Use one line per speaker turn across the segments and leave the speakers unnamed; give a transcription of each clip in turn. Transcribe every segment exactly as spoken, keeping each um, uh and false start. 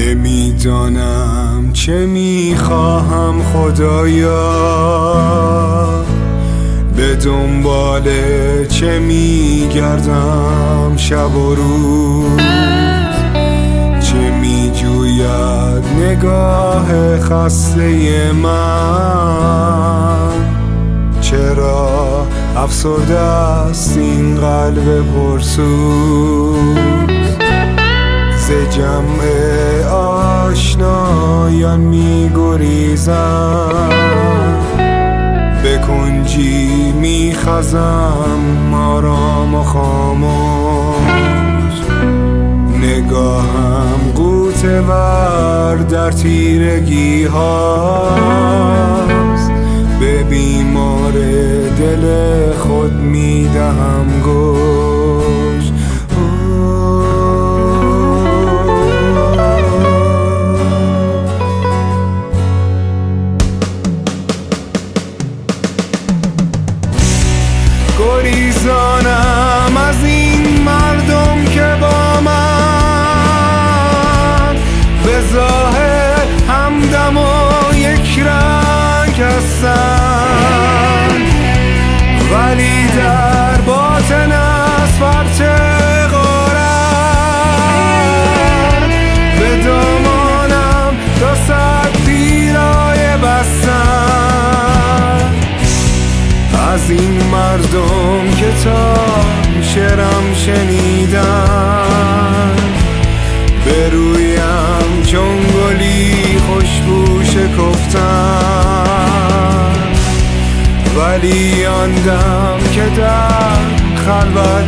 نمیدانم چه میخواهم خدایا، به دنبال چه میگردم شب و روز، چه میجوید نگاه خسته من، چرا افسرده است این قلب پرسوز. ز جمع آشنایان میگریزم، به کنجی میخزم آرام و خاموش، نگاهم غوطه ور در تیرگی هاست، به بیمار دل خود میدهم گوش. گریزانم از این مردم که با من به ظاهر همدم و یک رنگ هستند، ولی در باطن از فرط غارت به دامانم دو صد پیرایه بستند. از این مردم که تا شعرم شنیدن، به رویم چون گلی خوشبو شکفتن، ولی آن دم که در خلوت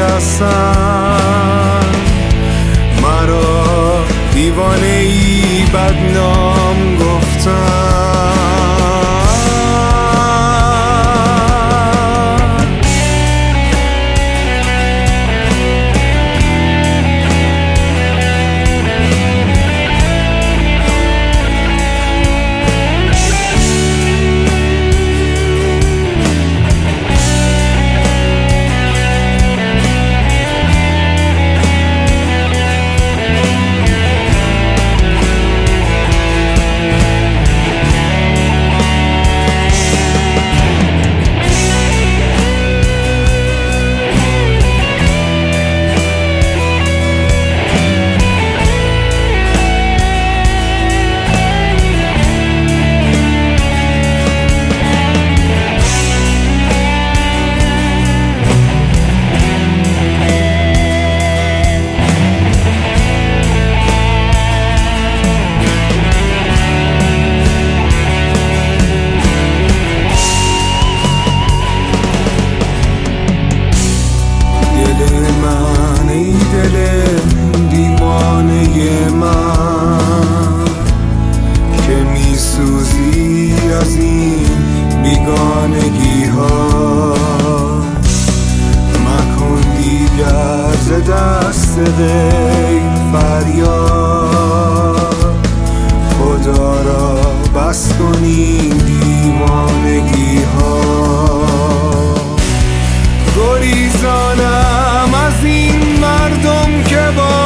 نشستن، مرا دیوانه ای بدنام گفتن. بیگانگی ها مکن دیگر ز دست غیر فریاد، خدا را بس کنی دیوانگی ها. گریزانم از این مردم که با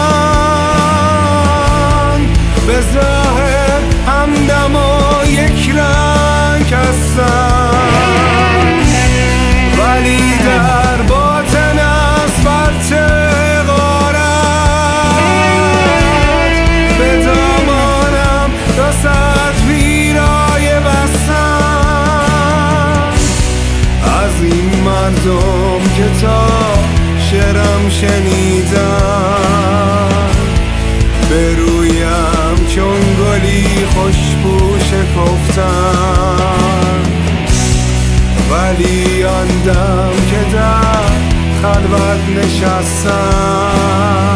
من به ظاهر همدم و یک رنگ هستند، ولی در باطن از فرط غارت به دامانم دو صد پیرایه بستند. از این مردم که تا شعرم شنیدن، به رویم چون گلی خوشبو شکفتن، ولی آن دم که در خلوت نشستم،